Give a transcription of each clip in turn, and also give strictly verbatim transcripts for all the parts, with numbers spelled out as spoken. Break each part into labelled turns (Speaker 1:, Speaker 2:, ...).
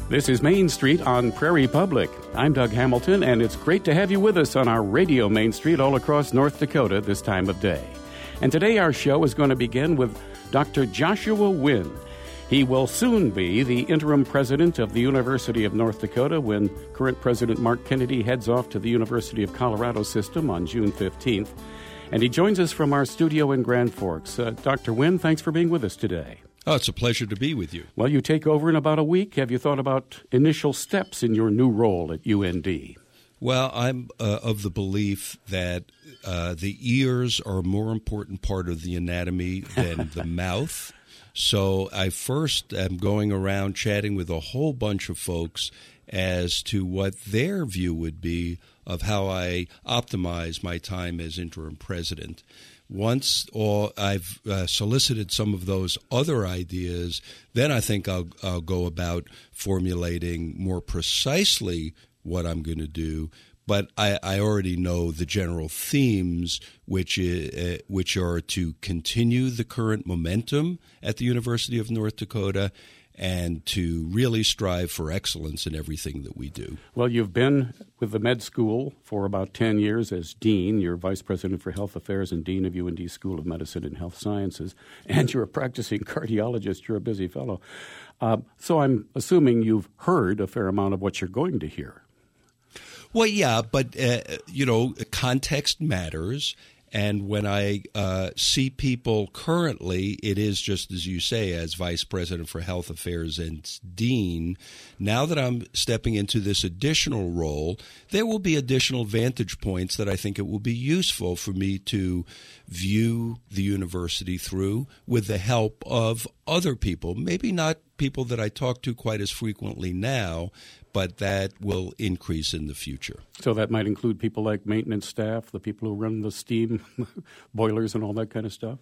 Speaker 1: This is Main Street on Prairie Public. I'm Doug Hamilton, and it's great to have you with us on our radio Main Street all across North Dakota this time of day. And today our show is going to begin with Doctor Joshua Wynn. He will soon be the interim president of the University of North Dakota when current President Mark Kennedy heads off to the University of Colorado system on June fifteenth. And he joins us from our studio in Grand Forks. Uh, Doctor Wynn, thanks for being with us today.
Speaker 2: Oh, it's a pleasure to be with you.
Speaker 1: Well, you take over in about a week. Have you thought about initial steps in your new role at U N D?
Speaker 2: Well, I'm uh, of the belief that uh, the ears are a more important part of the anatomy than the mouth. So I first am going around chatting with a whole bunch of folks as to what their view would be of how I optimize my time as interim president. Once all, I've uh, solicited some of those other ideas, then I think I'll, I'll go about formulating more precisely what I'm going to do. But I, I already know the general themes, which is, uh, which are to continue the current momentum at the University of North Dakota and to really strive for excellence in everything that we do.
Speaker 1: Well, you've been with the med school for about ten years as dean. You're vice president for health affairs and dean of U N D School of Medicine and Health Sciences, and you're a practicing cardiologist. You're a busy fellow. Uh, so I'm assuming you've heard a fair amount of what you're going to hear.
Speaker 2: Well, yeah, but, uh, you know, context matters. And when I uh, see people currently, it is just as you say, as Vice President for Health Affairs and Dean. Now that I'm stepping into this additional role, there will be additional vantage points that I think it will be useful for me to view the university through with the help of other people, maybe not people that I talk to quite as frequently now, but that will increase in the future.
Speaker 1: So that might include people like maintenance staff, the people who run the steam boilers and all that kind of stuff?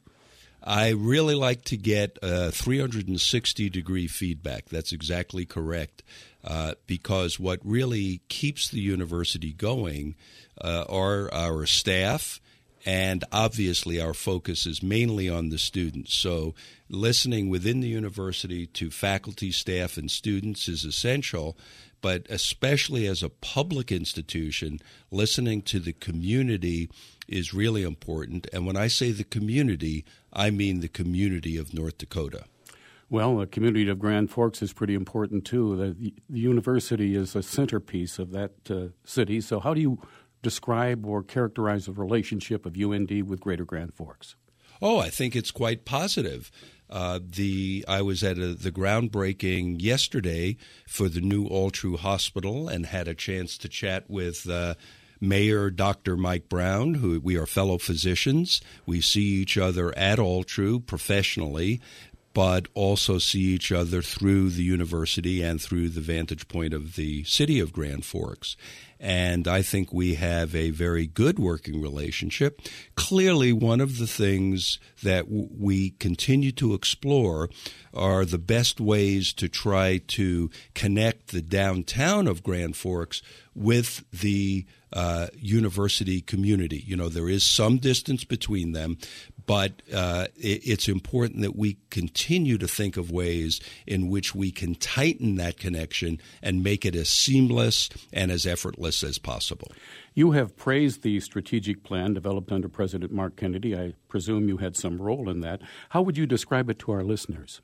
Speaker 2: I really like to get uh, three hundred sixty degree feedback. That's exactly correct, uh, because what really keeps the university going uh, are our staff, and obviously our focus is mainly on the students. So listening within the university to faculty, staff, and students is essential. But especially as a public institution, listening to the community is really important. And when I say the community, I mean the community of North Dakota.
Speaker 1: Well, the community of Grand Forks is pretty important, too. The, the university is a centerpiece of that uh, city. So how do you describe or characterize the relationship of U N D with Greater Grand Forks?
Speaker 2: Oh, I think it's quite positive. Uh, the I was at a, the groundbreaking yesterday for the new Altru Hospital and had a chance to chat with uh, Mayor Doctor Mike Brown, who we are fellow physicians. We see each other at Altru professionally, but also see each other through the university and through the vantage point of the city of Grand Forks. And I think we have a very good working relationship. Clearly, one of the things that w- we continue to explore are the best ways to try to connect the downtown of Grand Forks with the uh, university community. You know, there is some distance between them, but uh, it, it's important that we continue to think of ways in which we can tighten that connection and make it as seamless and as effortless as possible.
Speaker 1: You have praised the strategic plan developed under President Mark Kennedy. I presume you had some role in that. How would you describe it to our listeners?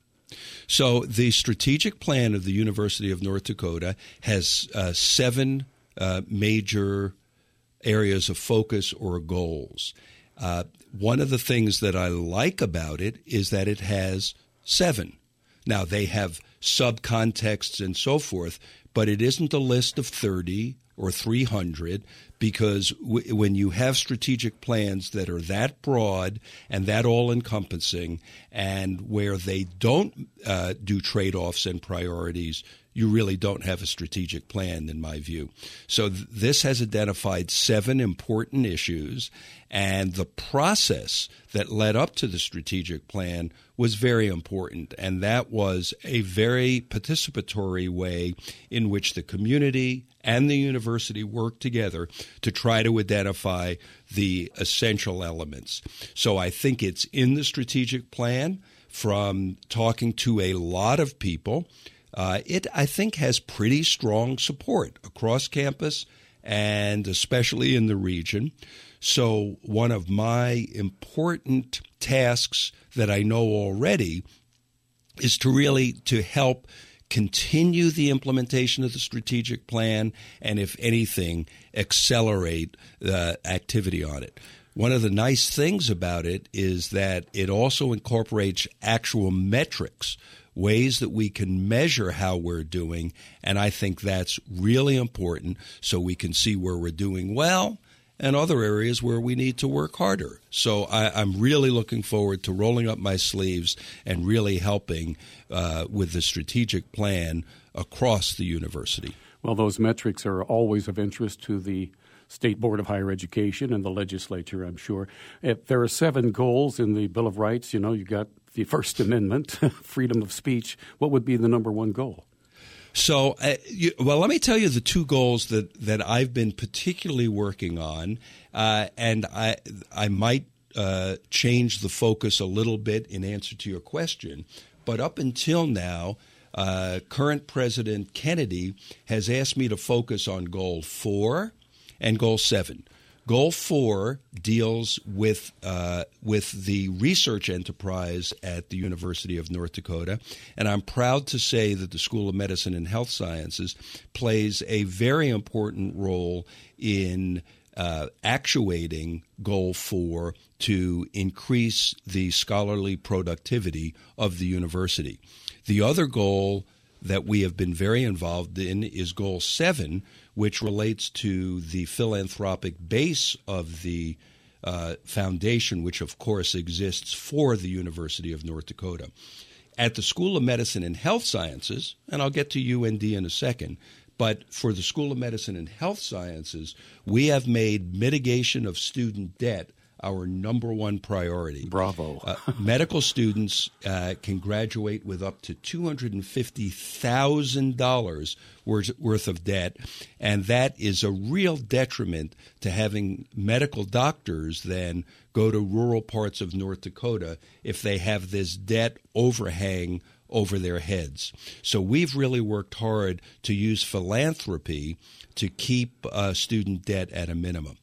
Speaker 2: So the strategic plan of the University of North Dakota has uh, seven uh, major areas of focus or goals. Uh, one of the things that I like about it is that it has seven. Now, they have subcontexts and so forth, but it isn't a list of thirty or three hundred, because w- when you have strategic plans that are that broad and that all-encompassing, and where they don't uh, do trade-offs and priorities, you really don't have a strategic plan, in my view. So th- this has identified seven important issues, and the process that led up to the strategic plan was very important, and that was a very participatory way in which the community and the university worked together to try to identify the essential elements. So I think it's in the strategic plan from talking to a lot of people. uh, it, I think, has pretty strong support across campus and especially in the region. So one of my important tasks that I know already is to really to help continue the implementation of the strategic plan and, if anything, accelerate the activity on it. One of the nice things about it is that it also incorporates actual metrics, ways that we can measure how we're doing, and I think that's really important so we can see where we're doing well and other areas where we need to work harder. So I, I'm really looking forward to rolling up my sleeves and really helping uh, with the strategic plan across the university.
Speaker 1: Well, those metrics are always of interest to the State Board of Higher Education and the legislature, I'm sure. If there are seven goals in the Bill of Rights. You know, you got the First Amendment, freedom of speech. What would be the number one goal?
Speaker 2: So, uh, you, well, let me tell you the two goals that, that I've been particularly working on, uh, and I I might uh, change the focus a little bit in answer to your question. But up until now, uh, current President Kennedy has asked me to focus on Goal four and Goal seven. Goal four deals with uh, with the research enterprise at the University of North Dakota, and I'm proud to say that the School of Medicine and Health Sciences plays a very important role in uh, actuating Goal four to increase the scholarly productivity of the university. The other goal that we have been very involved in is Goal seven, which relates to the philanthropic base of the uh, foundation, which, of course, exists for the University of North Dakota. At the School of Medicine and Health Sciences, and I'll get to U N D in a second, but for the School of Medicine and Health Sciences, we have made mitigation of student debt our number one priority.
Speaker 1: Bravo.
Speaker 2: uh, medical students uh, can graduate with up to two hundred fifty thousand dollars worth of debt, and that is a real detriment to having medical doctors then go to rural parts of North Dakota if they have this debt overhang over their heads. So we've really worked hard to use philanthropy to keep uh, student debt at a minimum.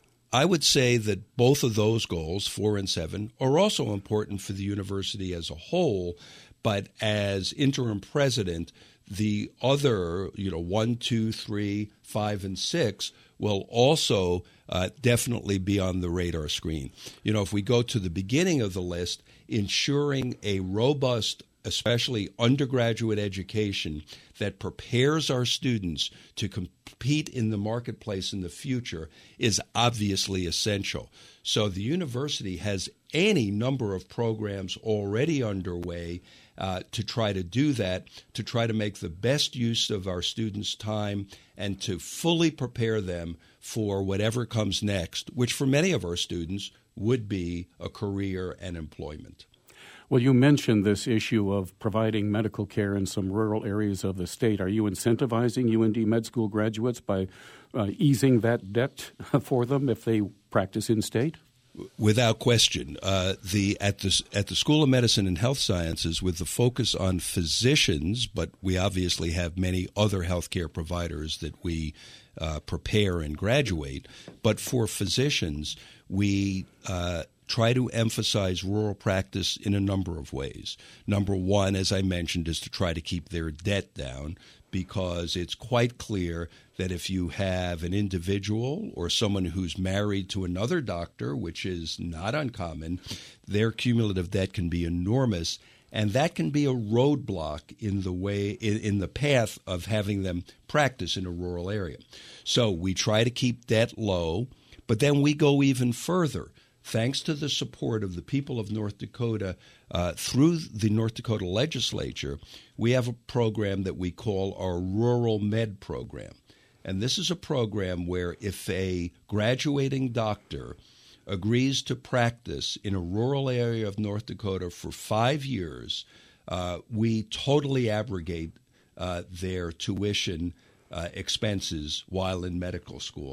Speaker 2: I would say that both of those goals, four and seven, are also important for the university as a whole, but as interim president, the other, you know, one, two, three, five, and six will also uh, definitely be on the radar screen. You know, if we go to the beginning of the list, ensuring a robust, especially undergraduate education that prepares our students to compete in the marketplace in the future is obviously essential. So the university has any number of programs already underway uh, to try to do that, to try to make the best use of our students' time and to fully prepare them for whatever comes next, which for many of our students would be a career and employment.
Speaker 1: Well, you mentioned this issue of providing medical care in some rural areas of the state. Are you incentivizing U N D med school graduates by uh, easing that debt for them if they practice in-state?
Speaker 2: Without question. Uh, the at the at the School of Medicine and Health Sciences, with the focus on physicians, but we obviously have many other healthcare providers that we uh, prepare and graduate. But for physicians, we uh, try to emphasize rural practice in a number of ways. Number one, as I mentioned, is to try to keep their debt down, because it's quite clear that if you have an individual or someone who's married to another doctor, which is not uncommon, their cumulative debt can be enormous, and that can be a roadblock in the way in, in the path of having them practice in a rural area. So we try to keep debt low, but then we go even further. Thanks to the support of the people of North Dakota uh, through the North Dakota legislature, we have a program that we call our Rural Med Program. And this is a program where if a graduating doctor agrees to practice in a rural area of North Dakota for five years, uh, we totally abrogate uh, their tuition uh, expenses while in medical school.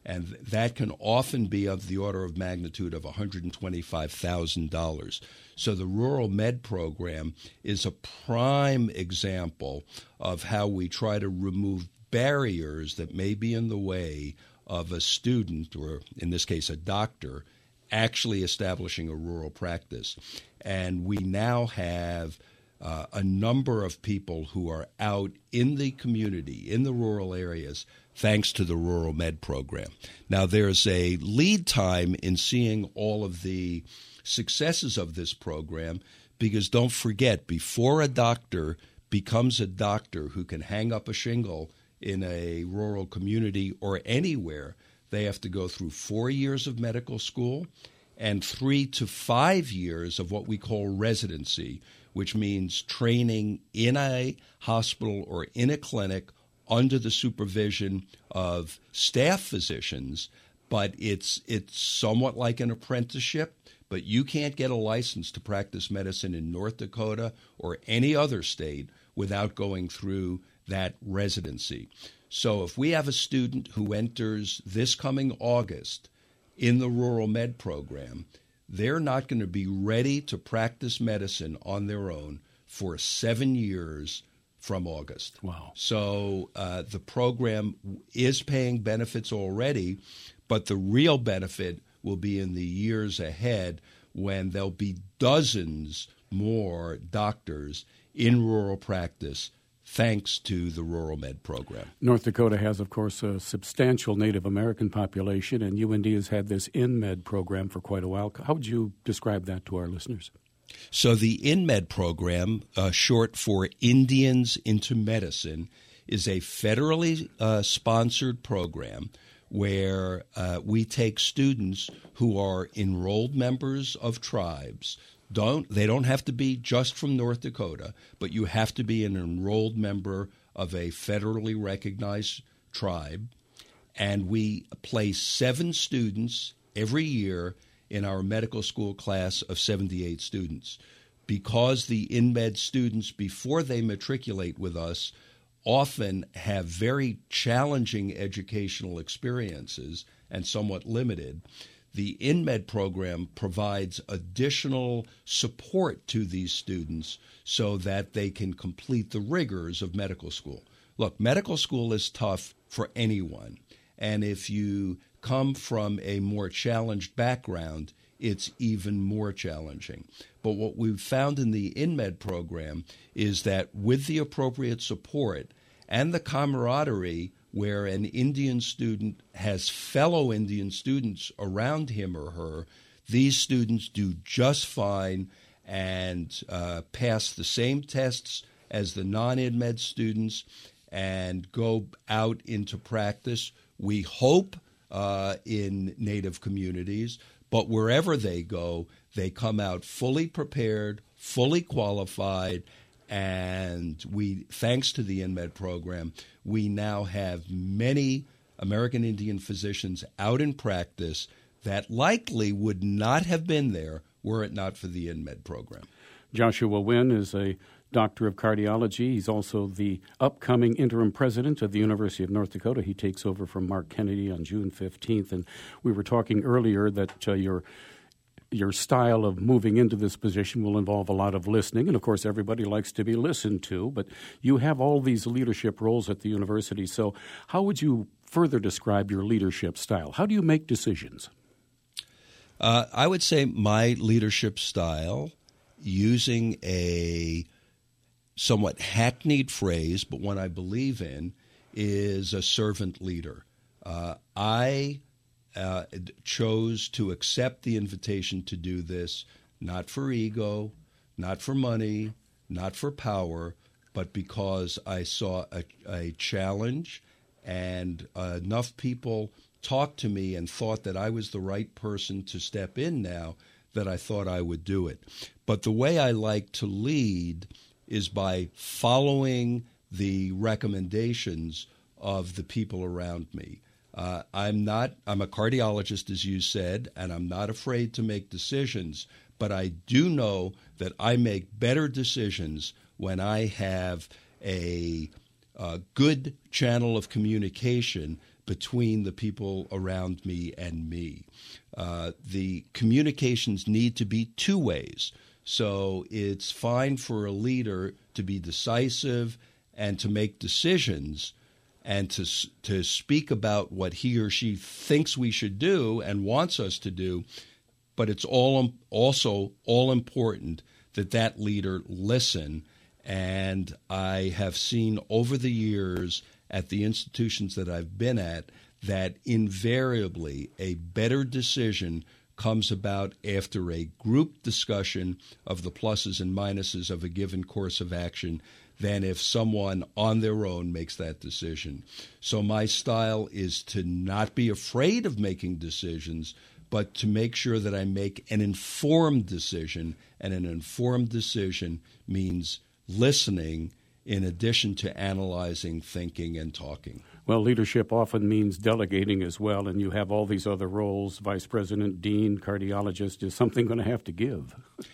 Speaker 2: And that can often be of the order of magnitude of one hundred twenty-five thousand dollars. So the Rural Med Program is a prime example of how we try to remove barriers that may be in the way of a student, or in this case a doctor, actually establishing a rural practice. And we now have uh, a number of people who are out in the community, in the rural areas, thanks to the Rural Med Program. Now, there's a lead time in seeing all of the successes of this program, because don't forget, before a doctor becomes a doctor who can hang up a shingle in a rural community or anywhere, they have to go through four years of medical school and three to five years of what we call residency, which means training in a hospital or in a clinic under the supervision of staff physicians. But it's it's somewhat like an apprenticeship, but you can't get a license to practice medicine in North Dakota or any other state without going through that residency. So if we have a student who enters this coming August in the Rural Med Program, they're not going to be ready to practice medicine on their own for seven years from August.
Speaker 1: Wow.
Speaker 2: So uh, the program is paying benefits already, but the real benefit will be in the years ahead, when there'll be dozens more doctors in rural practice thanks to the Rural Med Program.
Speaker 1: North Dakota has, of course, a substantial Native American population, and U N D has had this InMed program for quite a while. How would you describe that to our listeners?
Speaker 2: So the InMed program, uh, short for Indians into Medicine, is a federally uh, sponsored program where uh, we take students who are enrolled members of tribes. Don't they don't have to be just from North Dakota, but you have to be an enrolled member of a federally recognized tribe. And we place seven students every year in our medical school class of seventy-eight students. Because the InMed students, before they matriculate with us, often have very challenging educational experiences and somewhat limited, the InMed program provides additional support to these students so that they can complete the rigors of medical school. Look, medical school is tough for anyone, and if you come from a more challenged background, it's even more challenging. But what we've found in the InMed program is that with the appropriate support and the camaraderie, where an Indian student has fellow Indian students around him or her, these students do just fine and uh, pass the same tests as the non-InMed students and go out into practice, we hope, uh, in Native communities. But wherever they go, they come out fully prepared, fully qualified, and we, thanks to the InMed program, we now have many American Indian physicians out in practice that likely would not have been there were it not for the InMed program.
Speaker 1: Joshua Wynn is a doctor of cardiology. He's also the upcoming interim president of the University of North Dakota. He takes over from Mark Kennedy on June fifteenth. And we were talking earlier that uh, your Your style of moving into this position will involve a lot of listening, and of course everybody likes to be listened to, but you have all these leadership roles at the university. So how would you further describe your leadership style? How do you make decisions?
Speaker 2: Uh, I would say my leadership style, using a somewhat hackneyed phrase, but one I believe in, is a servant leader. Uh, I Uh, chose to accept the invitation to do this, not for ego, not for money, not for power, but because I saw a, a challenge, and uh, enough people talked to me and thought that I was the right person to step in now that I thought I would do it. But the way I like to lead is by following the recommendations of the people around me. Uh, I'm not, I'm a cardiologist, as you said, and I'm not afraid to make decisions, but I do know that I make better decisions when I have a, a good channel of communication between the people around me and me. Uh, the communications need to be two ways. So it's fine for a leader to be decisive and to make decisions and to to speak about what he or she thinks we should do and wants us to do, but it's all also all important that that leader listen. And I have seen over the years at the institutions that I've been at that invariably a better decision comes about after a group discussion of the pluses and minuses of a given course of action than if someone on their own makes that decision. So my style is to not be afraid of making decisions, but to make sure that I make an informed decision, and an informed decision means listening in addition to analyzing, thinking, and talking.
Speaker 1: Well, leadership often means delegating as well, and you have all these other roles, vice president, dean, cardiologist. Is something going to have to give?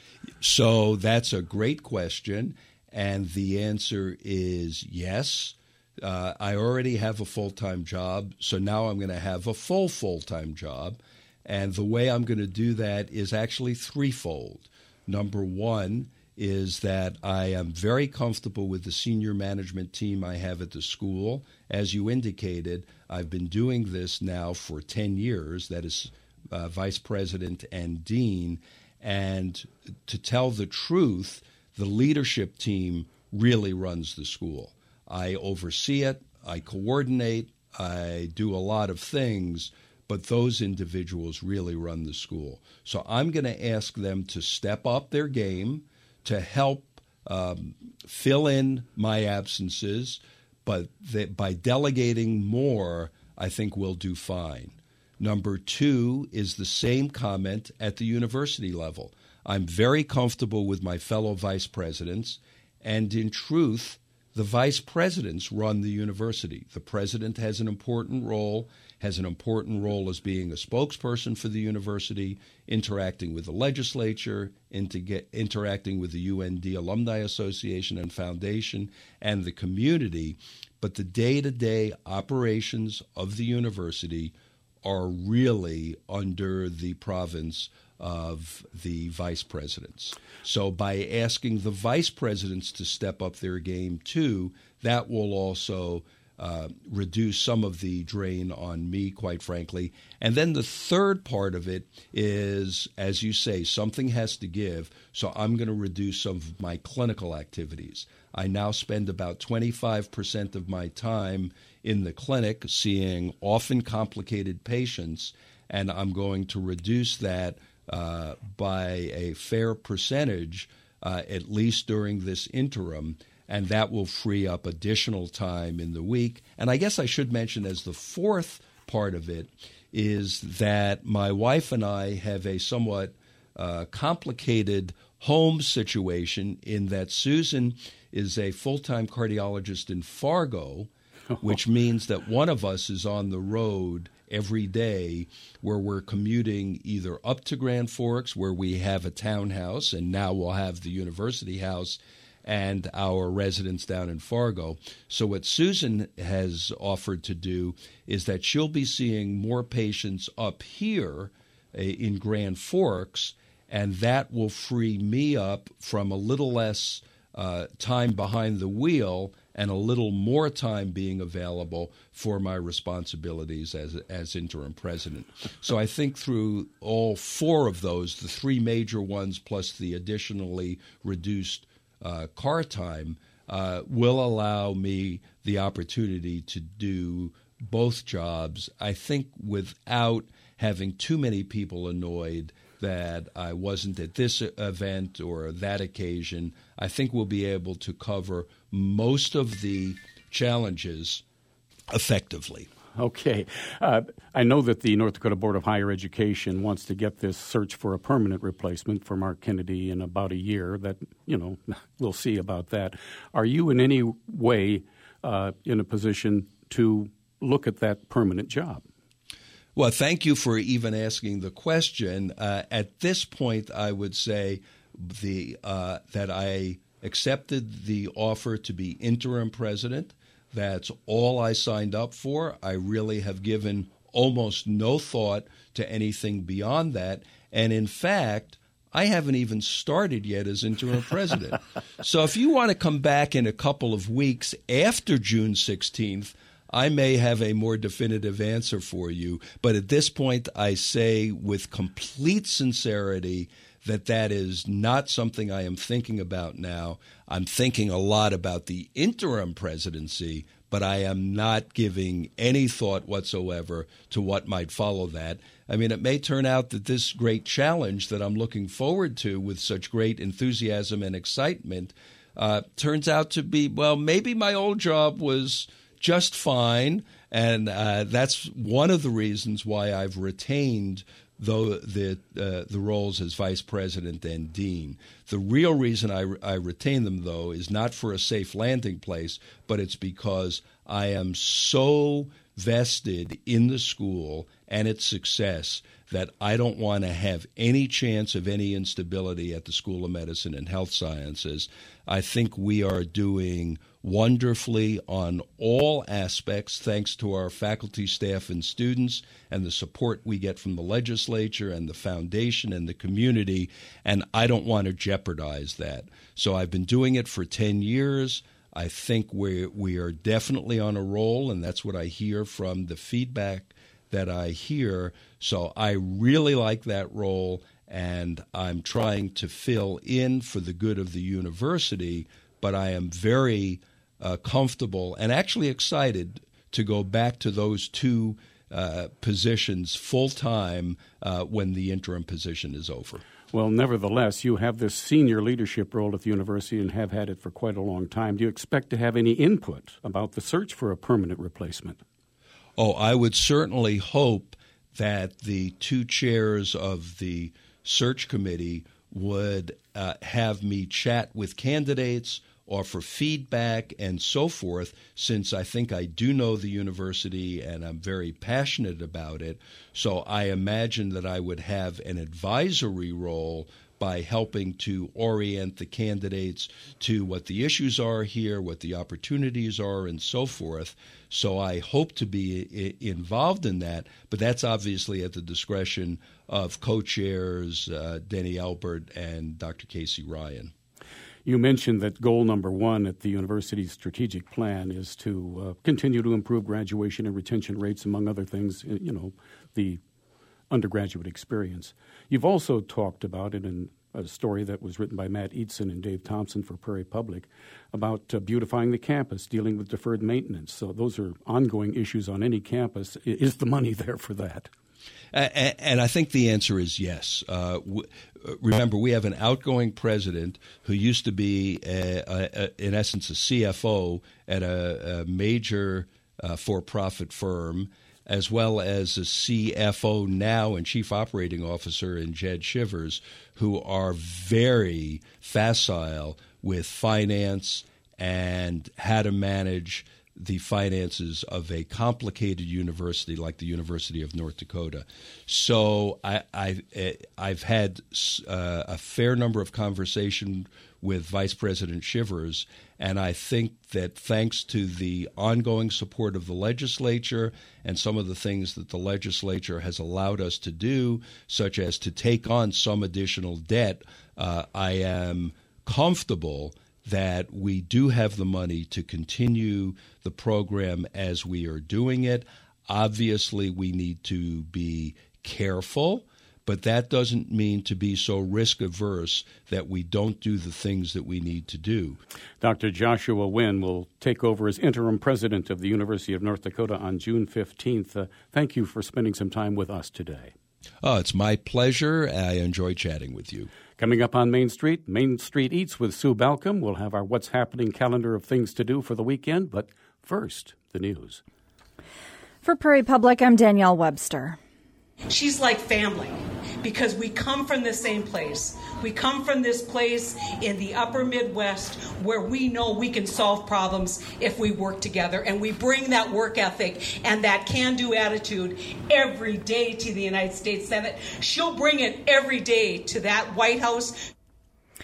Speaker 2: So that's a great question, and the answer is yes. Uh, I already have a full-time job, so now I'm going to have a full full-time job, and the way I'm going to do that is actually threefold. Number one is that I am very comfortable with the senior management team I have at the school. As you indicated, I've been doing this now for ten years, that is uh, vice president and dean. And to tell the truth, the leadership team really runs the school. I oversee it, I coordinate, I do a lot of things, but those individuals really run the school. So I'm going to ask them to step up their game, to help um, fill in my absences, but that by delegating more, I think we'll do fine. Number two is the same comment at the university level. I'm very comfortable with my fellow vice presidents, and in truth, the vice presidents run the university. The president has an important role, has an important role as being a spokesperson for the university, interacting with the legislature, inter- interacting with the U N D Alumni Association and Foundation, and the community. But the day-to-day operations of the university are really under the province of the vice presidents. So by asking the vice presidents to step up their game too, that will also uh, reduce some of the drain on me, quite frankly. And then the third part of it is, as you say, something has to give. So I'm going to reduce some of my clinical activities. I now spend about twenty-five percent of my time in the clinic seeing often complicated patients, and I'm going to reduce that uh, by a fair percentage, uh, at least during this interim, and that will free up additional time in the week. And I guess I should mention as the fourth part of it is that my wife and I have a somewhat uh, complicated home situation in that Susan is a full-time cardiologist in Fargo, which means that one of us is on the road every day where we're commuting either up to Grand Forks, where we have a townhouse, and now we'll have the university house, and our residence down in Fargo. So what Susan has offered to do is that she'll be seeing more patients up here uh, in Grand Forks, and that will free me up from a little less uh, time behind the wheel and a little more time being available for my responsibilities as as interim president. So I think through all four of those, the three major ones plus the additionally reduced uh, car time, uh, will allow me the opportunity to do both jobs, I think, without having too many people annoyed that I wasn't at this event or that occasion. I think we'll be able to cover most of the challenges effectively.
Speaker 1: Okay. Uh, I know that the North Dakota Board of Higher Education wants to get this search for a permanent replacement for Mark Kennedy in about a year. That, you know, we'll see about that. Are you in any way uh, in a position to look at that permanent job?
Speaker 2: Well, thank you for even asking the question. Uh, at this point, I would say the uh, that I accepted the offer to be interim president. That's all I signed up for. I really have given almost no thought to anything beyond that. And in fact, I haven't even started yet as interim president. So if you want to come back in a couple of weeks after June sixteenth, I may have a more definitive answer for you. But at this point, I say with complete sincerity that that is not something I am thinking about now. I'm thinking a lot about the interim presidency, but I am not giving any thought whatsoever to what might follow that. I mean, it may turn out that this great challenge that I'm looking forward to with such great enthusiasm and excitement uh, turns out to be, well, maybe my old job was just fine, and uh, that's one of the reasons why I've retained though the uh, the roles as vice president and dean. The real reason I, I retain them, though, is not for a safe landing place, but it's because I am so vested in the school and its success that I don't want to have any chance of any instability at the School of Medicine and Health Sciences. I think we are doing wonderfully on all aspects, thanks to our faculty, staff, and students, and the support we get from the legislature and the foundation and the community, and I don't want to jeopardize that. So I've been doing it for ten years. I think we we are definitely on a roll, and that's what I hear from the feedback that I hear. So I really like that role, and I'm trying to fill in for the good of the university, but I am very uh, comfortable and actually excited to go back to those two uh, positions full-time uh, when the interim position is over.
Speaker 1: Well, nevertheless, you have this senior leadership role at the university and have had it for quite a long time. Do you expect to have any input about the search for a permanent replacement?
Speaker 2: Oh, I would certainly hope that the two chairs of the search committee would uh, have me chat with candidates, offer feedback, and so forth, since I think I do know the university and I'm very passionate about it. So I imagine that I would have an advisory role by helping to orient the candidates to what the issues are here, what the opportunities are, and so forth. So I hope to be I- involved in that, but that's obviously at the discretion of co-chairs uh, Denny Albert and Doctor Casey Ryan.
Speaker 1: You mentioned that goal number one at the university's strategic plan is to uh, continue to improve graduation and retention rates, among other things, you know, the undergraduate experience. You've also talked about it in a story that was written by Matt Eatson and Dave Thompson for Prairie Public about uh, beautifying the campus, dealing with deferred maintenance. So those are ongoing issues on any campus. Is the money there for that?
Speaker 2: And, and I think the answer is yes. Uh, w- remember, we have an outgoing president who used to be, a, a, a, in essence, a C F O at a, a major uh, for-profit firm, as well as a C F O now and Chief Operating Officer in Jed Shivers, who are very facile with finance and how to manage the finances of a complicated university like the University of North Dakota. So I, I, I've had uh, a fair number of conversations with Vice President Shivers, and I think that thanks to the ongoing support of the legislature and some of the things that the legislature has allowed us to do, such as to take on some additional debt, uh, I am comfortable that we do have the money to continue the program as we are doing it. Obviously, we need to be careful, but that doesn't mean to be so risk-averse that we don't do the things that we need to do.
Speaker 1: Doctor Joshua Wynn will take over as interim president of the University of North Dakota on June fifteenth. Uh, thank you for spending some time with us today.
Speaker 2: Oh, it's my pleasure. I enjoy chatting with you.
Speaker 1: Coming up on Main Street, Main Street Eats with Sue Balcom. We'll have our What's Happening calendar of things to do for the weekend, but first, the news.
Speaker 3: For Prairie Public, I'm Danielle Webster.
Speaker 4: She's like family because we come from the same place. We come from this place in the upper Midwest where we know we can solve problems if we work together, and we bring that work ethic and that can-do attitude every day to the United States Senate. She'll bring it every day to that White House.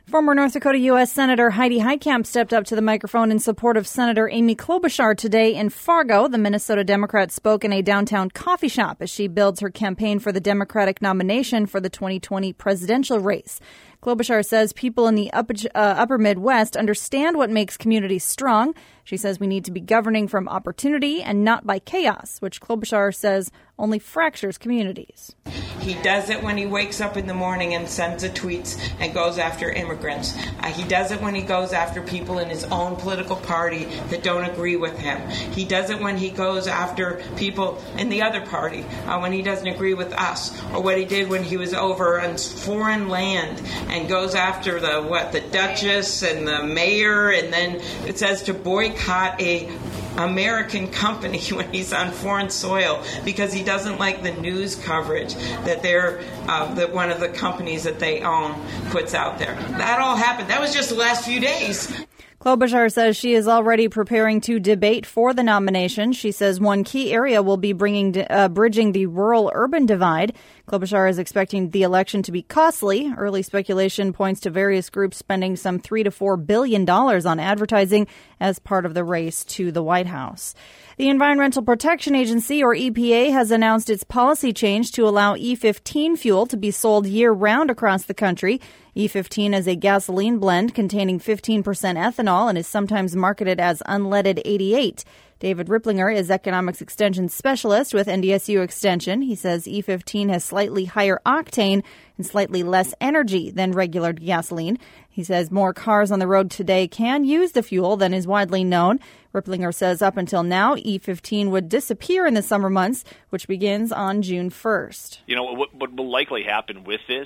Speaker 3: Former North Dakota U S Senator Heidi Heitkamp stepped up to the microphone in support of Senator Amy Klobuchar today in Fargo. The Minnesota Democrat spoke in a downtown coffee shop as she builds her campaign for the Democratic nomination for the twenty twenty presidential race. Klobuchar says people in the upper, uh, upper Midwest understand what makes communities strong. She says we need to be governing from opportunity and not by chaos, which Klobuchar says only fractures communities.
Speaker 5: He does it when he wakes up in the morning and sends the tweets and goes after immigrants. Uh, he does it when he goes after people in his own political party that don't agree with him. He does it when he goes after people in the other party, uh, when he doesn't agree with us, or what he did when he was over on foreign land and goes after the what the Duchess and the mayor, and then it says to boycott a American company when he's on foreign soil because he doesn't like the news coverage that they're uh, that one of the companies that they own puts out there. That all happened. That was just the last few days.
Speaker 3: Klobuchar says she is already preparing to debate for the nomination. She says one key area will be bringing uh, bridging the rural-urban divide. Klobuchar is expecting the election to be costly. Early speculation points to various groups spending some three to four billion dollars on advertising as part of the race to the White House. The Environmental Protection Agency, or E P A, has announced its policy change to allow E fifteen fuel to be sold year-round across the country. E fifteen is a gasoline blend containing fifteen percent ethanol and is sometimes marketed as unleaded eighty-eight. David Ripplinger is Economics Extension Specialist with N D S U Extension. He says E fifteen has slightly higher octane and slightly less energy than regular gasoline. He says more cars on the road today can use the fuel than is widely known. Ripplinger says up until now, E fifteen would disappear in the summer months, which begins on June first.
Speaker 6: You know, what, what will likely happen with this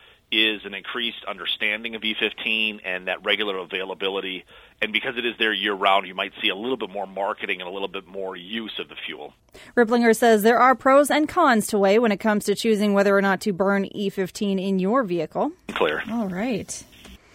Speaker 6: is an increased understanding of E fifteen and that regular availability. And because it is there year-round, you might see a little bit more marketing and a little bit more use of the fuel.
Speaker 3: Ripplinger says there are pros and cons to weigh when it comes to choosing whether or not to burn E fifteen in your vehicle.
Speaker 6: Clear.
Speaker 3: All right.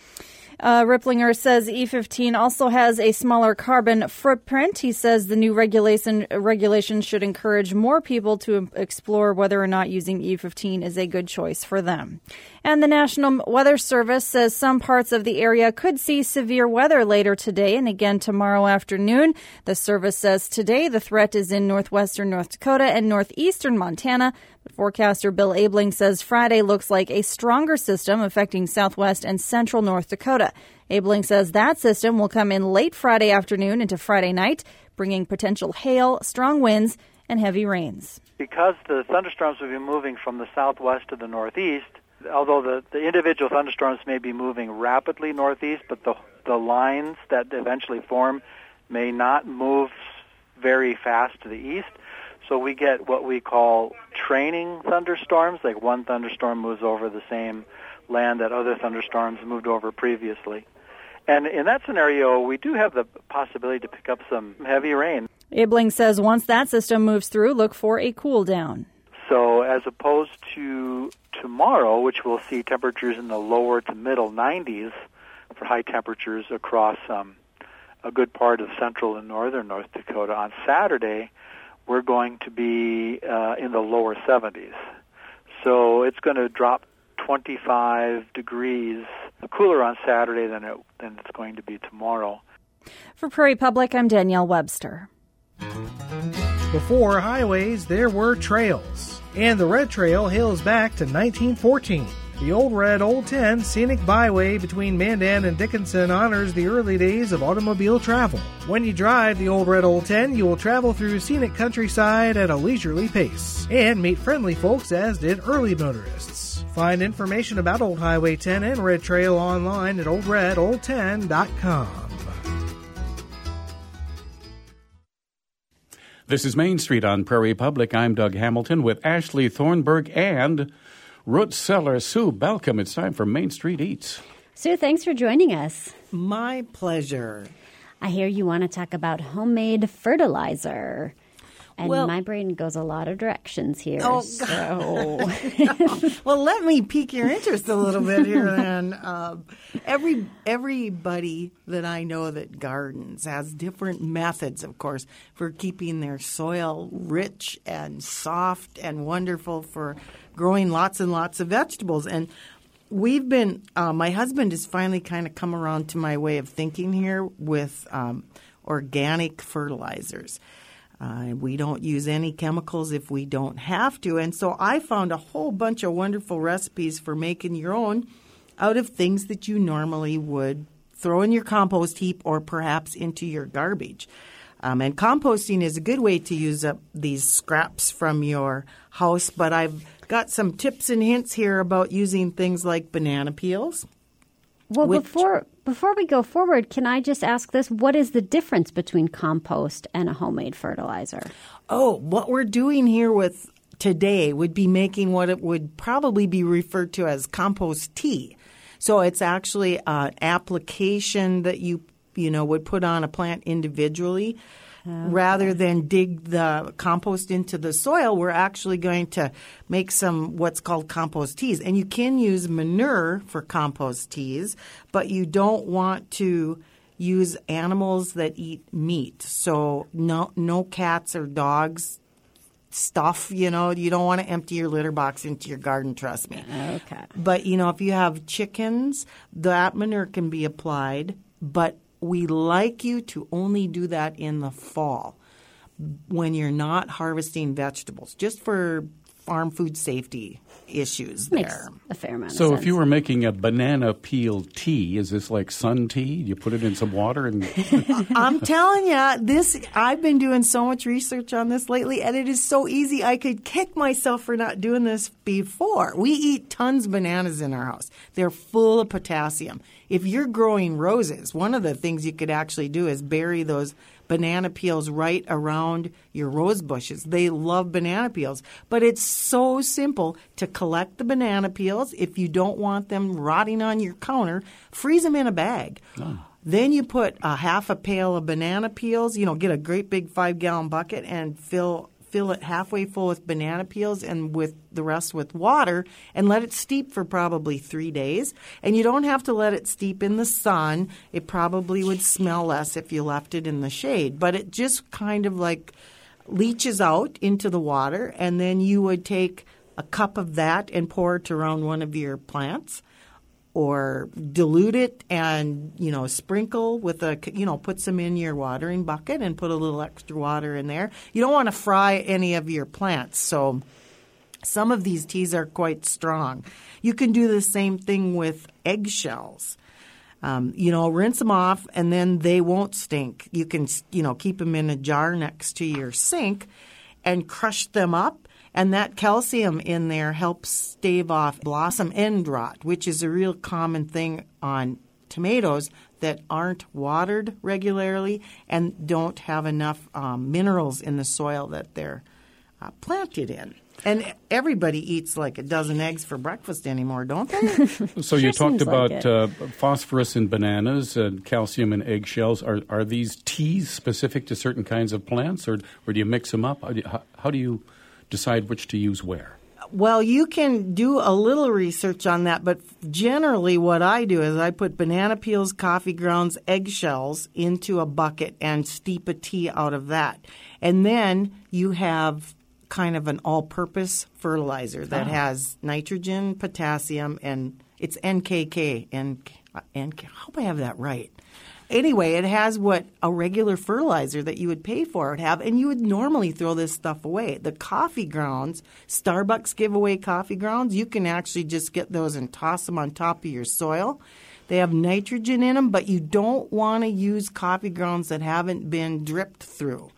Speaker 3: Uh, Ripplinger says E fifteen also has a smaller carbon footprint. He says the new regulation regulation should encourage more people to explore whether or not using E fifteen is a good choice for them. And the National Weather Service says some parts of the area could see severe weather later today and again tomorrow afternoon. The service says today the threat is in northwestern North Dakota and northeastern Montana. But forecaster Bill Abling says Friday looks like a stronger system affecting southwest and central North Dakota. Abling says that system will come in late Friday afternoon into Friday night, bringing potential hail, strong winds, and heavy rains.
Speaker 7: Because the thunderstorms will be moving from the southwest to the northeast, although the, the individual thunderstorms may be moving rapidly northeast, but the the lines that eventually form may not move very fast to the east. So we get what we call training thunderstorms, like one thunderstorm moves over the same land that other thunderstorms moved over previously. And in that scenario, we do have the possibility to pick up some heavy rain.
Speaker 3: Abling says once that system moves through, look for a cool down.
Speaker 7: So as opposed to tomorrow, which we'll see temperatures in the lower to middle nineties for high temperatures across um, a good part of central and northern North Dakota, on Saturday, we're going to be uh, in the lower seventies. So it's going to drop twenty-five degrees cooler on Saturday than, it, than it's going to be tomorrow.
Speaker 3: For Prairie Public, I'm Danielle Webster.
Speaker 8: Before highways, there were trails, and the Red Trail hails back to nineteen fourteen. The Old Red Old ten Scenic Byway between Mandan and Dickinson honors the early days of automobile travel. When you drive the Old Red Old ten, you will travel through scenic countryside at a leisurely pace and meet friendly folks, as did early motorists. Find information about Old Highway ten and Red Trail online at old red old ten dot com.
Speaker 1: This is Main Street on Prairie Public. I'm Doug Hamilton with Ashley Thornburg and root cellar Sue Balcom. It's time for Main Street Eats.
Speaker 9: Sue, thanks for joining us.
Speaker 10: My pleasure.
Speaker 9: I hear you want to talk about homemade fertilizer. And
Speaker 10: well,
Speaker 9: my brain goes a lot of directions here.
Speaker 10: Oh,
Speaker 9: so.
Speaker 10: Well, let me pique your interest a little bit here. Then, uh, every everybody that I know that gardens has different methods, of course, for keeping their soil rich and soft and wonderful for growing lots and lots of vegetables. And we've been uh, – my husband has finally kind of come around to my way of thinking here with um, organic fertilizers. Uh, we don't use any chemicals if we don't have to. And so I found a whole bunch of wonderful recipes for making your own out of things that you normally would throw in your compost heap or perhaps into your garbage. Um, and composting is a good way to use up these scraps from your house, but I've got some tips and hints here about using things like banana peels.
Speaker 9: Well,
Speaker 10: which,
Speaker 9: before before we go forward, can I just ask this? What is the difference between compost and a homemade fertilizer?
Speaker 10: Oh, what we're doing here with today would be making what it would probably be referred to as compost tea. So it's actually an application that you you know would put on a plant individually. Okay. Rather than dig the compost into the soil, we're actually going to make some what's called compost teas. And you can use manure for compost teas, but you don't want to use animals that eat meat. So no no cats or dogs stuff, you know. You don't want to empty your litter box into your garden, trust me.
Speaker 9: Okay.
Speaker 10: But, you know, if you have chickens, that manure can be applied, but we like you to only do that in the fall when you're not harvesting vegetables, just for farm food safety issues
Speaker 9: Makes
Speaker 10: there.
Speaker 9: a fair amount
Speaker 1: So
Speaker 9: of sense.
Speaker 1: if you were making a banana peel tea, is this like sun tea? You put it in some water and
Speaker 10: I'm telling you, this. I've been doing so much research on this lately, and it is so easy. I could kick myself for not doing this before. We eat tons of bananas in our house. They're full of potassium. If you're growing roses, one of the things you could actually do is bury those banana peels right around your rose bushes. They love banana peels. But it's so simple to collect the banana peels. If you don't want them rotting on your counter, freeze them in a bag. Oh. Then you put a half a pail of banana peels, you know, get a great big five-gallon bucket and fill fill it halfway full with banana peels and with the rest with water and let it steep for probably three days. And you don't have to let it steep in the sun. It probably would smell less if you left it in the shade. But it just kind of like leaches out into the water, and then you would take a cup of that and pour it around one of your plants, or dilute it and, you know, sprinkle with a, you know, put some in your watering bucket and put a little extra water in there. You don't want to fry any of your plants. So some of these teas are quite strong. You can do the same thing with eggshells. Um, you know, rinse them off and then they won't stink. You can, you know, keep them in a jar next to your sink and crush them up. And that calcium in there helps stave off blossom end rot, which is a real common thing on tomatoes that aren't watered regularly and don't have enough um, minerals in the soil that they're uh, planted in. And everybody eats like a dozen eggs for breakfast anymore, don't they?
Speaker 1: So you
Speaker 9: Sure
Speaker 1: talked
Speaker 9: seems
Speaker 1: about
Speaker 9: like it.
Speaker 1: uh, phosphorus in bananas and calcium in eggshells. Are are these teas specific to certain kinds of plants, or, or do you mix them up? How do you, how, how do you decide which to use where?
Speaker 10: Well, you can do a little research on that, but generally what I do is I put banana peels, coffee grounds, eggshells into a bucket and steep a tea out of that. And then you have kind of an all-purpose fertilizer that oh. has nitrogen, potassium, and it's N K K. N K, N K, I hope I have that right. Anyway, it has what a regular fertilizer that you would pay for would have, and you would normally throw this stuff away. The coffee grounds, Starbucks give away coffee grounds. You can actually just get those and toss them on top of your soil. They have nitrogen in them, but you don't want to use coffee grounds that haven't been dripped through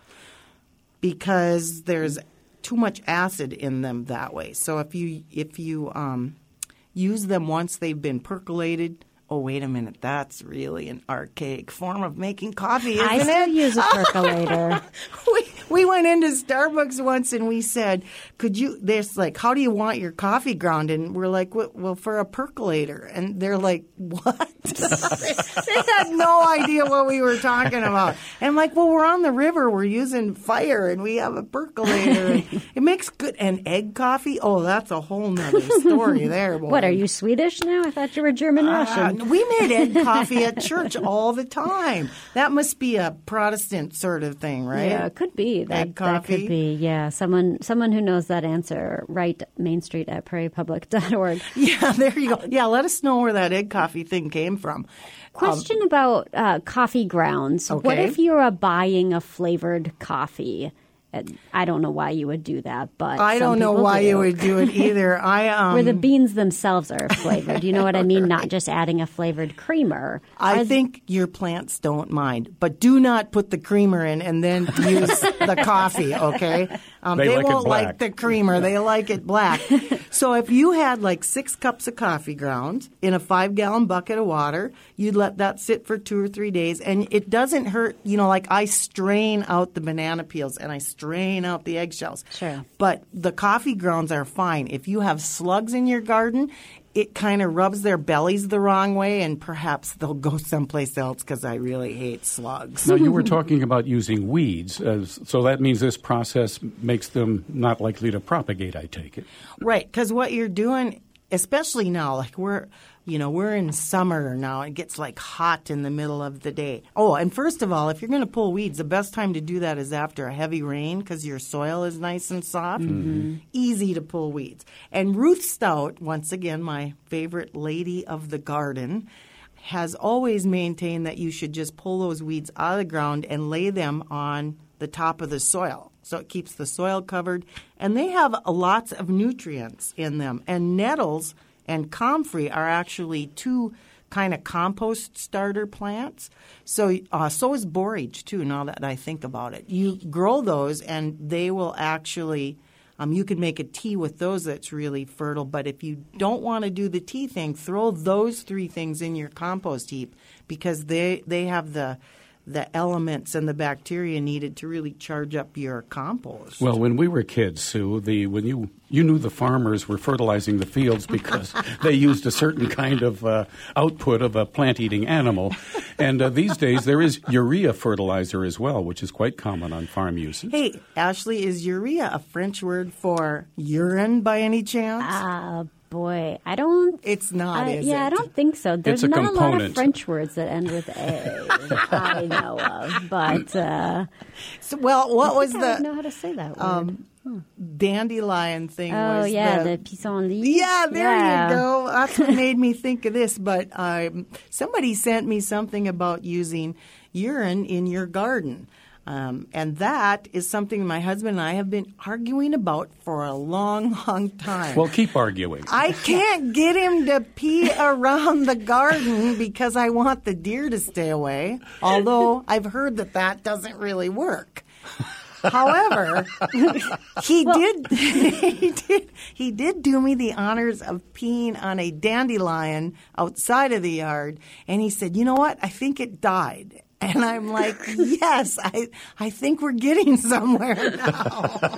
Speaker 10: because there's too much acid in them that way. So if you if you um, use them once they've been percolated. Oh, wait a minute. That's really an archaic form of making coffee, isn't
Speaker 9: I
Speaker 10: it?
Speaker 9: still use a percolator.
Speaker 10: we, we went into Starbucks once and we said, could you, there's like, how do you want your coffee ground? And we're like, well, for a percolator. And they're like, what? they, they had no idea what we were talking about. And I'm like, well, we're on the river. We're using fire, and we have a percolator. It makes good. And egg coffee? Oh, that's a whole nother story there, boy.
Speaker 9: What, are you Swedish now? I thought you were German-Russian.
Speaker 10: Uh, we made egg coffee at church all the time. That must be a Protestant sort of thing, right?
Speaker 9: Yeah, it could be. That,
Speaker 10: egg coffee?
Speaker 9: That could be, yeah. Someone someone who knows that answer, write Main Street at prairie public dot org.
Speaker 10: Yeah, there you go. Yeah, let us know where that egg coffee thing came from.
Speaker 9: Question
Speaker 10: um,
Speaker 9: about uh, coffee grounds.
Speaker 10: Okay.
Speaker 9: What if you're uh, buying a flavored coffee? I don't know why you would do that, but
Speaker 10: I don't know why
Speaker 9: do.
Speaker 10: you would do it either. I um,
Speaker 9: where the beans themselves are flavored. You know what I mean? Not just adding a flavored creamer.
Speaker 10: I
Speaker 9: are
Speaker 10: think th- your plants don't mind, but do not put the creamer in and then use the coffee. Okay, um,
Speaker 1: they,
Speaker 10: they
Speaker 1: like
Speaker 10: won't
Speaker 1: it black.
Speaker 10: like the creamer. They like it black. So if you had like six cups of coffee grounds in a five-gallon bucket of water, you'd let that sit for two or three days, and it doesn't hurt. You know, like I strain out the banana peels and I strain out the eggshells.
Speaker 9: Sure.
Speaker 10: But the coffee grounds are fine. If you have slugs in your garden, it kind of rubs their bellies the wrong way, and perhaps they'll go someplace else because I really hate slugs.
Speaker 1: Now, you were talking about using weeds, uh, so that means this process makes them not likely to propagate, I take it.
Speaker 10: Right, because what you're doing, especially now, like we're, you know, we're in summer now. It gets like hot in the middle of the day. Oh, and first of all, if you're going to pull weeds, the best time to do that is after a heavy rain because your soil is nice and soft.
Speaker 1: Mm-hmm.
Speaker 10: Easy to pull weeds. And Ruth Stout, once again, my favorite lady of the garden, has always maintained that you should just pull those weeds out of the ground and lay them on the top of the soil. So it keeps the soil covered. And they have lots of nutrients in them. And nettles and comfrey are actually two kind of compost starter plants. So uh, so is borage, too, now that I think about it. You grow those, and they will actually um, – you can make a tea with those that's really fertile. But if you don't want to do the tea thing, throw those three things in your compost heap because they, they have the – the elements and the bacteria needed to really charge up your compost.
Speaker 1: Well, when we were kids, Sue, the when you you knew the farmers were fertilizing the fields because they used a certain kind of uh, output of a plant-eating animal. And uh, these days there is urea fertilizer as well, which is quite common on farm usage.
Speaker 10: Hey, Ashley, is urea a French word for urine by any chance?
Speaker 9: Uh, boy, I don't.
Speaker 10: It's not,
Speaker 9: I,
Speaker 10: is
Speaker 9: yeah,
Speaker 10: it?
Speaker 9: I don't think so. There's
Speaker 1: It's a
Speaker 9: not a lot
Speaker 1: component.
Speaker 9: of French words that end with A I know of, but uh,
Speaker 10: So, well, what
Speaker 9: I
Speaker 10: was
Speaker 9: think I would
Speaker 10: the
Speaker 9: know how to say that word.
Speaker 10: um, dandelion thing?
Speaker 9: oh
Speaker 10: was
Speaker 9: yeah,
Speaker 10: the,
Speaker 9: the pissenlit.
Speaker 10: Yeah, there
Speaker 9: yeah.
Speaker 10: you go. That's what made me think of this. But um, somebody sent me something about using urine in your garden. Um, and that is something my husband and I have been arguing about for a long, long time.
Speaker 1: Well, keep arguing.
Speaker 10: I can't get him to pee around the garden because I want the deer to stay away, although I've heard that that doesn't really work. However, he did he did he did do me the honors of peeing on a dandelion outside of the yard, and he said, "You know what? I think it died." And I'm like, "Yes, I I think we're getting somewhere now."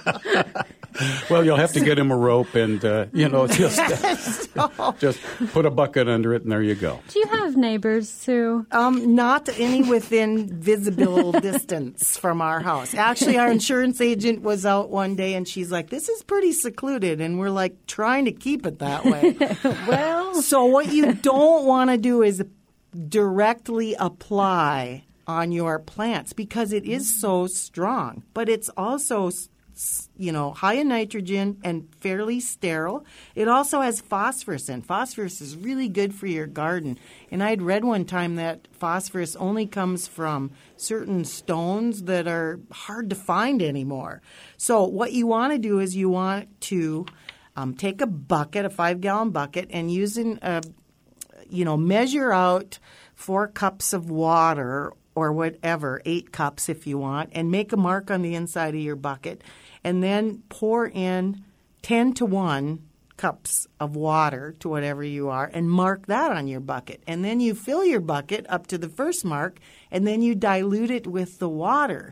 Speaker 1: Well, you'll have to get him a rope and, uh, you know, just uh, just put a bucket under it, and there you go.
Speaker 9: Do you have neighbors, Sue?
Speaker 10: Um, not any within visible distance from our house. Actually, our insurance agent was out one day, and she's like, "This is pretty secluded," and we're like trying to keep it that way.
Speaker 9: Well,
Speaker 10: So what you don't want to do is directly apply on your plants because it is so strong, but it's also, you know, high in nitrogen and fairly sterile. It also has phosphorus in. Phosphorus is really good for your garden. And I'd read one time that phosphorus only comes from certain stones that are hard to find anymore. So what you want to do is you want to um, take a bucket, a five-gallon bucket, and using a, you know, measure out four cups of water or whatever, eight cups if you want, and make a mark on the inside of your bucket, and then pour in ten to one cups of water to whatever you are, and mark that on your bucket. And then you fill your bucket up to the first mark, and then you dilute it with the water.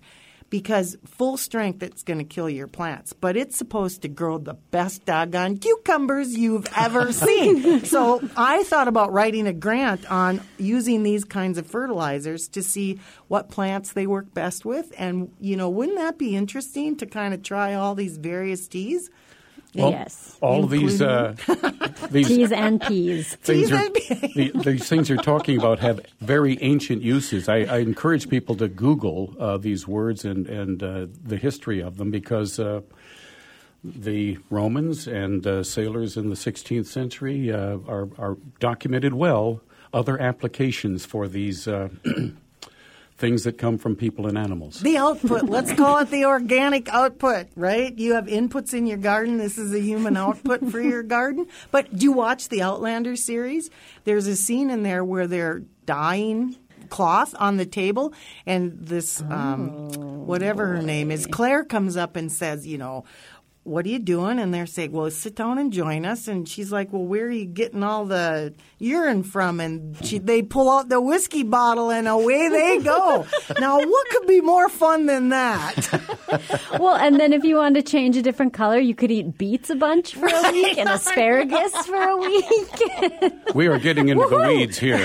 Speaker 10: because full strength, it's going to kill your plants. But it's supposed to grow the best doggone cucumbers you've ever seen. So I thought about writing a grant on using these kinds of fertilizers to see what plants they work best with. And, you know, wouldn't that be interesting to kind of try all these various teas?
Speaker 1: Well,
Speaker 9: yes.
Speaker 1: All of these, uh, these
Speaker 9: T's and P's.
Speaker 1: Things
Speaker 10: T's
Speaker 1: are,
Speaker 10: and P's.
Speaker 1: the, these things you're talking about have very ancient uses. I, I encourage people to Google uh, these words and, and uh, the history of them, because uh, the Romans and uh, sailors in the sixteenth century uh, are, are documented well other applications for these uh, things that come from people and animals.
Speaker 10: The output. Let's call it the organic output, right? You have inputs in your garden. This is a human output for your garden. But do you watch the Outlander series? There's a scene in there where they're dyeing cloth on the table, and this, um,
Speaker 9: oh,
Speaker 10: whatever
Speaker 9: boy.
Speaker 10: her name is, Claire comes up and says, you know, what are you doing? And they're saying, well, sit down and join us. And she's like, well, where are you getting all the urine from? And she, they pull out the whiskey bottle, and away they go. Now, what could be more fun than that?
Speaker 9: Well, and then if you wanted to change a different color, you could eat beets a bunch for a week and asparagus for a week.
Speaker 1: We are getting into the weeds here.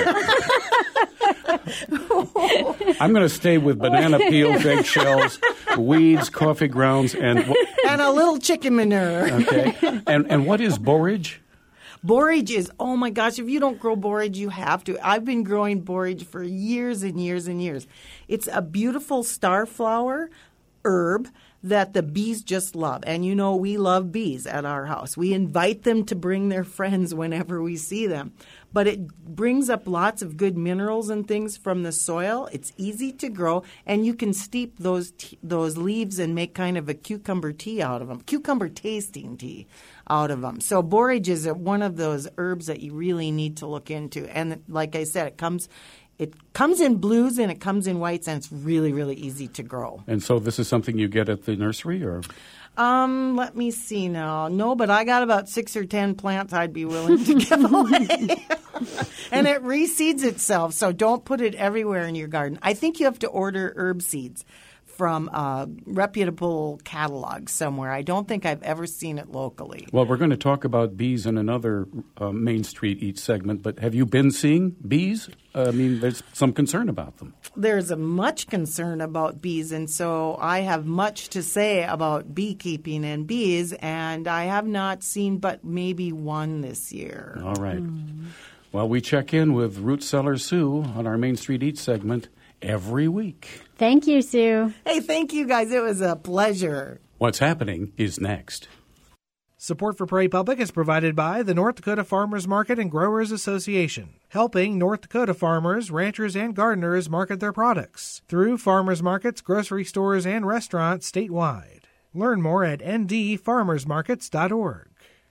Speaker 1: I'm going to stay with banana peels, eggshells, weeds, coffee grounds, and
Speaker 10: and a little chicken manure.
Speaker 1: Okay. And and what is borage?
Speaker 10: Borage is, oh my gosh, if you don't grow borage, you have to. I've been growing borage for years and years and years. It's a beautiful starflower herb that the bees just love. And you know, we love bees at our house. We invite them to bring their friends whenever we see them. But it brings up lots of good minerals and things from the soil. It's easy to grow, and you can steep those t- those leaves and make kind of a cucumber tea out of them, cucumber tasting tea out of them. So borage is a, one of those herbs that you really need to look into. And like I said, it comes it comes in blues and it comes in whites, and it's really, really easy to grow.
Speaker 1: And so this is something you get at the nursery, or?
Speaker 10: Um, let me see now. No, but I got about six or ten plants I'd be willing to give away. And it reseeds itself, so don't put it everywhere in your garden. I think you have to order herb seeds from a reputable catalog somewhere. I don't think I've ever seen it locally.
Speaker 1: Well, we're going to talk about bees in another uh, Main Street Eats segment, but have you been seeing bees? Uh, I mean, there's some concern about them.
Speaker 10: There's a much concern about bees, and so I have much to say about beekeeping and bees, and I have not seen but maybe one this year.
Speaker 1: All right. Mm. Well, we check in with Root Cellar Sue on our Main Street Eats segment every week.
Speaker 9: Thank you, Sue.
Speaker 10: Hey, thank you, guys. It was a pleasure.
Speaker 1: What's happening is next.
Speaker 8: Support for Prairie Public is provided by the North Dakota Farmers Market and Growers Association, helping North Dakota farmers, ranchers, and gardeners market their products through farmers markets, grocery stores, and restaurants statewide. Learn more at n d farmers markets dot org.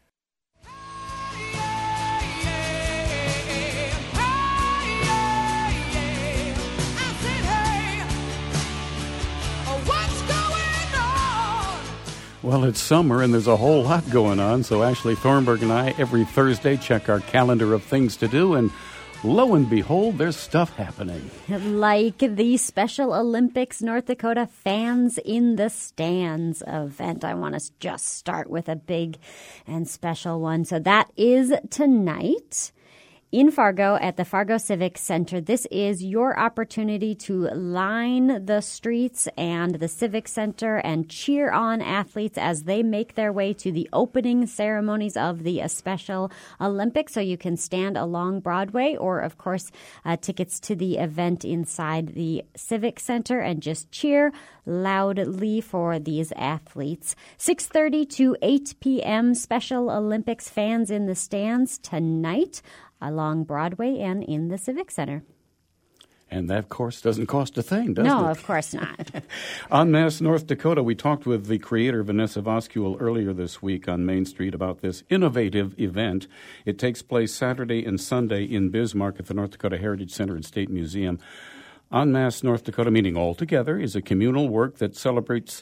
Speaker 1: Well, it's summer and there's a whole lot going on, so Ashley Thornburg and I every Thursday check our calendar of things to do, and lo and behold, there's stuff happening.
Speaker 9: Like the Special Olympics North Dakota Fans in the Stands event. I want to just start with a big and special one. So that is tonight in Fargo at the Fargo Civic Center. This is your opportunity to line the streets and the Civic Center and cheer on athletes as they make their way to the opening ceremonies of the Special Olympics. So you can stand along Broadway, or, of course, uh, tickets to the event inside the Civic Center, and just cheer loudly for these athletes. six thirty to eight p.m. Special Olympics Fans in the Stands tonight along Broadway and in the Civic Center.
Speaker 1: And that, of course, doesn't cost a thing, does
Speaker 9: no,
Speaker 1: it?
Speaker 9: No, of course not.
Speaker 1: On Mass North Dakota, we talked with the creator, Vanessa Voskuil, earlier this week on Main Street about this innovative event. It takes place Saturday and Sunday in Bismarck at the North Dakota Heritage Center and State Museum. En Masse North Dakota, meaning all together, is a communal work that celebrates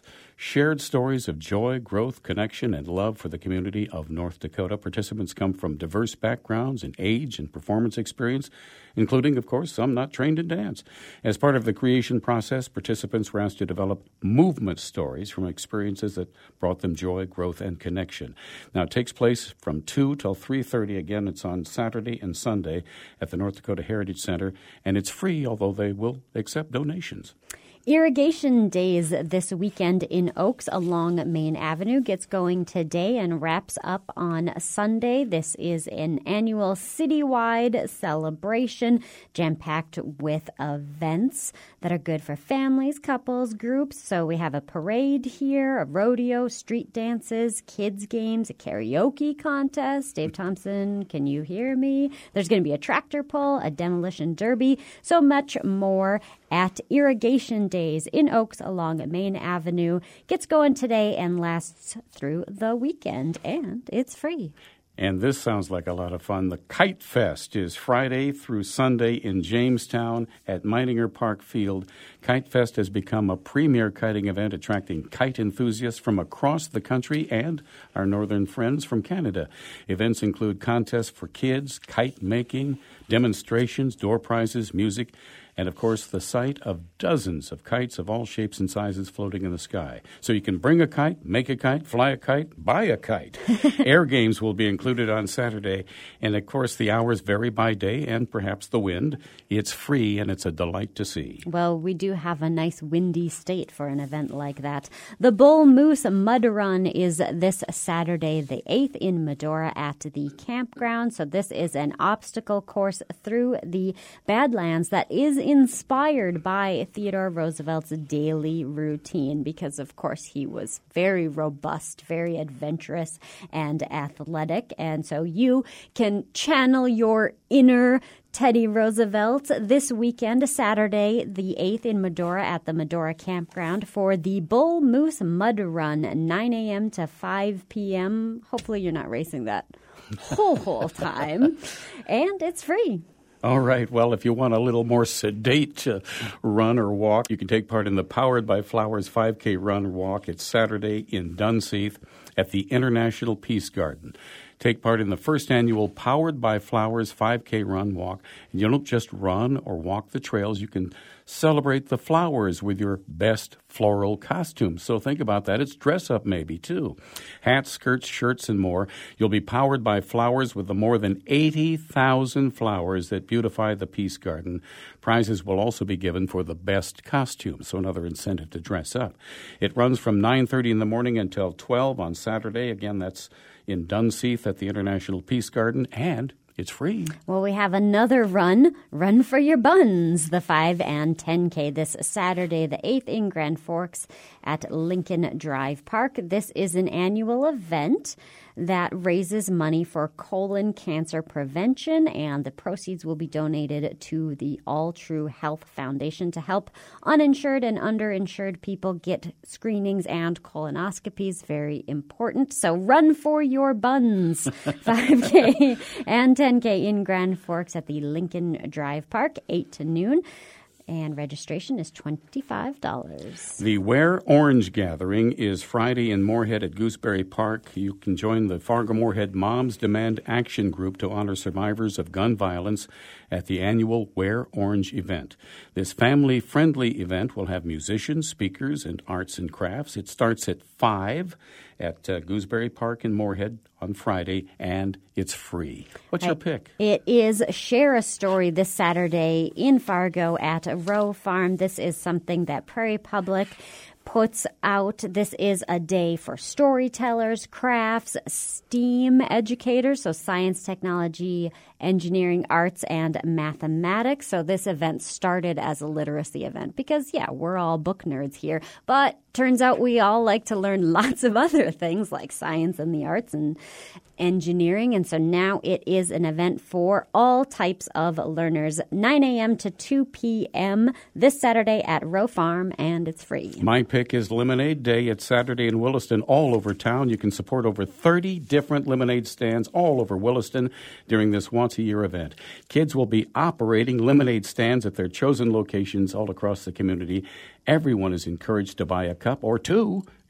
Speaker 1: shared stories of joy, growth, connection, and love for the community of North Dakota. Participants come from diverse backgrounds in age and performance experience, including, of course, some not trained in dance. As part of the creation process, participants were asked to develop movement stories from experiences that brought them joy, growth, and connection. Now, it takes place from two till three thirty. Again, it's on Saturday and Sunday at the North Dakota Heritage Center, and it's free, although they will accept donations.
Speaker 9: Irrigation Days this weekend in Oaks along Main Avenue gets going today and wraps up on Sunday. This is an annual citywide celebration jam-packed with events that are good for families, couples, groups. So we have a parade here, a rodeo, street dances, kids games, a karaoke contest. Dave Thompson, can you hear me? There's going to be a tractor pull, a demolition derby, so much more at Irrigation Days in Oaks along Main Avenue. Gets going today and lasts through the weekend, and it's free.
Speaker 1: And this sounds like a lot of fun. The Kite Fest is Friday through Sunday in Jamestown at Meininger Park Field. Kite Fest has become a premier kiting event, attracting kite enthusiasts from across the country and our northern friends from Canada. Events include contests for kids, kite making, demonstrations, door prizes, music, and, of course, the sight of dozens of kites of all shapes and sizes floating in the sky. So you can bring a kite, make a kite, fly a kite, buy a kite. Air games will be included on Saturday. And, of course, the hours vary by day and perhaps the wind. It's free, and it's a delight to see.
Speaker 9: Well, we do have a nice windy state for an event like that. The Bull Moose Mud Run is this Saturday, the eighth, in Medora at the campground. So this is an obstacle course through the Badlands that is inspired by Theodore Roosevelt's daily routine because, of course, he was very robust, very adventurous and athletic. And so you can channel your inner Teddy Roosevelt this weekend, Saturday the eighth in Medora at the Medora Campground for the Bull Moose Mud Run, nine a.m. to five p.m. Hopefully you're not racing that whole, whole time. And it's free.
Speaker 1: All right. Well, if you want a little more sedate uh, run or walk, you can take part in the Powered by Flowers five K run or walk. It's Saturday in Dunseith at the International Peace Garden. Take part in the first annual Powered by Flowers five K run walk. And you don't just run or walk the trails. You can celebrate the flowers with your best floral costume. So think about that. It's dress up maybe, too. Hats, skirts, shirts, and more. You'll be powered by flowers with the more than eighty thousand flowers that beautify the Peace Garden. Prizes will also be given for the best costume, so another incentive to dress up. It runs from nine thirty in the morning until twelve on Saturday. Again, that's in Dunseith at the International Peace Garden, and it's free.
Speaker 9: Well, we have another run, Run for Your Buns, the five and ten K this Saturday, the eighth in Grand Forks at Lincoln Drive Park. This is an annual event that raises money for colon cancer prevention, and the proceeds will be donated to the All True Health Foundation to help uninsured and underinsured people get screenings and colonoscopies. Very important. So run for your buns, five K and ten K in Grand Forks at the Lincoln Drive Park, eight to noon. And registration is twenty-five dollars.
Speaker 1: The Wear Orange Gathering is Friday in Moorhead at Gooseberry Park. You can join the Fargo-Moorhead Moms Demand Action Group to honor survivors of gun violence at the annual Wear Orange event. This family-friendly event will have musicians, speakers, and arts and crafts. It starts at five at uh, Gooseberry Park in Moorhead on Friday, and it's free. What's your pick?
Speaker 9: It is Share a Story this Saturday in Fargo at Rowe Farm. This is something that Prairie Public puts out. This is a day for storytellers, crafts, STEAM educators, so science, technology, engineering, arts, and mathematics. So this event started as a literacy event because, yeah, we're all book nerds here. But turns out we all like to learn lots of other things like science and the arts and engineering. And so now it is an event for all types of learners, nine a.m. to two p.m. this Saturday at Rowe Farm, and it's free.
Speaker 1: My pick is Lemonade Day. It's Saturday in Williston all over town. You can support over thirty different lemonade stands all over Williston during this once-a-year event. Kids will be operating lemonade stands at their chosen locations all across the community. Everyone is encouraged to buy a cup or two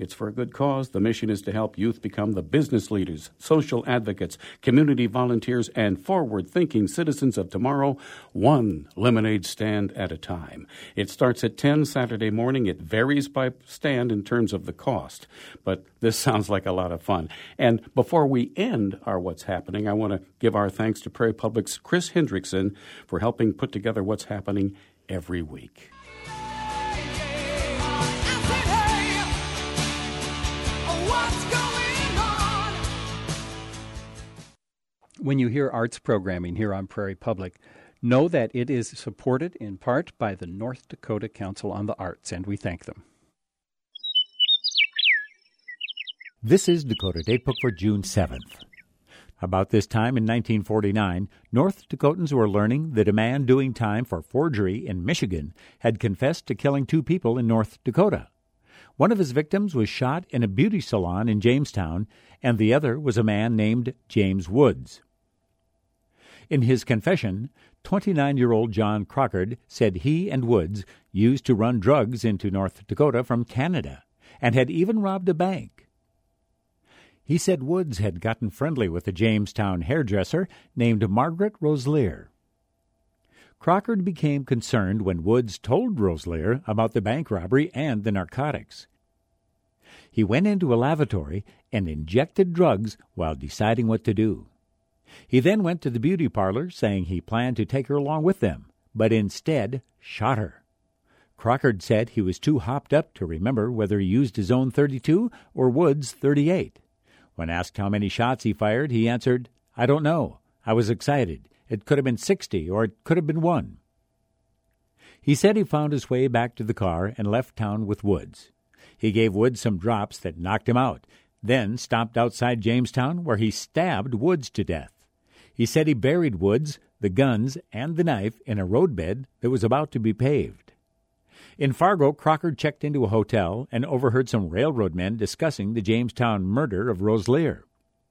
Speaker 1: It's for a good cause. The mission is to help youth become the business leaders, social advocates, community volunteers, and forward-thinking citizens of tomorrow, one lemonade stand at a time. It starts at ten Saturday morning. It varies by stand in terms of the cost, but this sounds like a lot of fun. And before we end our What's Happening, I want to give our thanks to Prairie Public's Chris Hendrickson for helping put together what's happening every week.
Speaker 11: When you hear arts programming here on Prairie Public, know that it is supported in part by the North Dakota Council on the Arts, and we thank them.
Speaker 12: This is Dakota Datebook for June seventh. About this time in nineteen forty-nine, North Dakotans were learning that a man doing time for forgery in Michigan had confessed to killing two people in North Dakota. One of his victims was shot in a beauty salon in Jamestown, and the other was a man named James Woods. In his confession, twenty-nine-year-old John Crockard said he and Woods used to run drugs into North Dakota from Canada and had even robbed a bank. He said Woods had gotten friendly with a Jamestown hairdresser named Margaret Roselier. Crockard became concerned when Woods told Roselier about the bank robbery and the narcotics. He went into a lavatory and injected drugs while deciding what to do. He then went to the beauty parlor saying he planned to take her along with them, but instead shot her. Crockard said he was too hopped up to remember whether he used his own thirty-two or Woods' thirty-eight. When asked how many shots he fired, he answered, "I don't know. I was excited. It could have been sixty, or it could have been one." He said he found his way back to the car and left town with Woods. He gave Woods some drops that knocked him out, then stopped outside Jamestown where he stabbed Woods to death. He said he buried Woods, the guns, and the knife in a roadbed that was about to be paved. In Fargo, Crockard checked into a hotel and overheard some railroad men discussing the Jamestown murder of Roselier.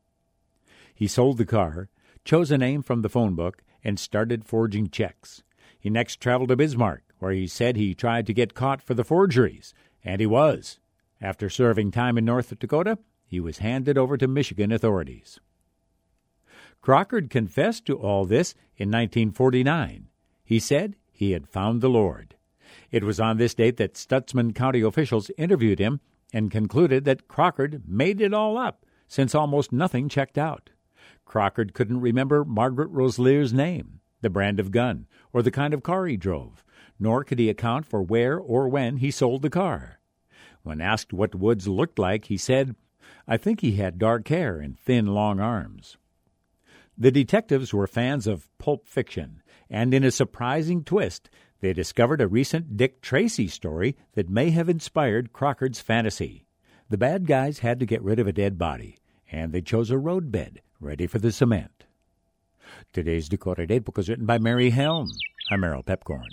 Speaker 12: He sold the car, chose a name from the phone book, and started forging checks. He next traveled to Bismarck, where he said he tried to get caught for the forgeries, and he was. After serving time in North Dakota, he was handed over to Michigan authorities. Crockard confessed to all this in nineteen forty-nine. He said he had found the Lord. It was on this date that Stutsman County officials interviewed him and concluded that Crockard made it all up, since almost nothing checked out. Crockard couldn't remember Margaret Roselier's name, the brand of gun, or the kind of car he drove, nor could he account for where or when he sold the car. When asked what Woods looked like, he said, "I think he had dark hair and thin, long arms." The detectives were fans of pulp fiction, and in a surprising twist, they discovered a recent Dick Tracy story that may have inspired Crockard's fantasy. The bad guys had to get rid of a dead body, and they chose a roadbed ready for the cement. Today's Dakota Datebook was written by Mary Helm. I'm Merrill Pepcorn.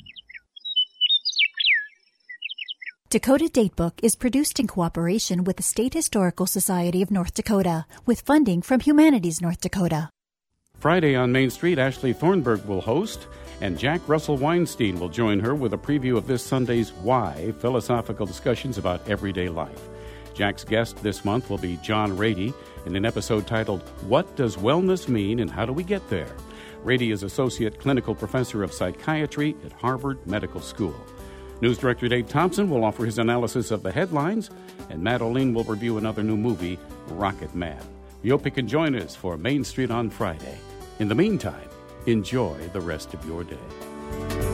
Speaker 13: Dakota Datebook is produced in cooperation with the State Historical Society of North Dakota, with funding from Humanities North Dakota.
Speaker 1: Friday on Main Street, Ashley Thornburg will host, and Jack Russell Weinstein will join her with a preview of this Sunday's Why, philosophical discussions about everyday life. Jack's guest this month will be John Rady in an episode titled, What Does Wellness Mean and How Do We Get There? Rady is Associate Clinical Professor of Psychiatry at Harvard Medical School. News Director Dave Thompson will offer his analysis of the headlines, and Matt O'Lean will review another new movie, Rocket Man. We hope you can join us for Main Street on Friday. In the meantime, enjoy the rest of your day.